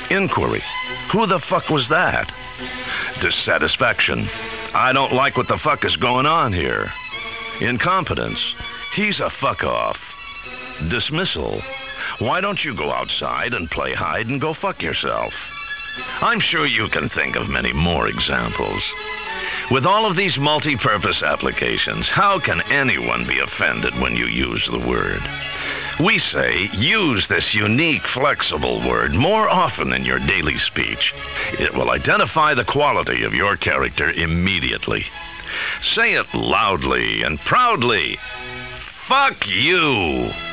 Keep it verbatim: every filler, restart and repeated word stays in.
Inquiry. Who the fuck was that? Dissatisfaction. I don't like what the fuck is going on here. Incompetence. He's a fuck off. Dismissal. Why don't you go outside and play hide and go fuck yourself? I'm sure you can think of many more examples. With all of these multi-purpose applications, how can anyone be offended when you use the word? We say, use this unique, flexible word more often in your daily speech. It will identify the quality of your character immediately. Say it loudly and proudly. Fuck you!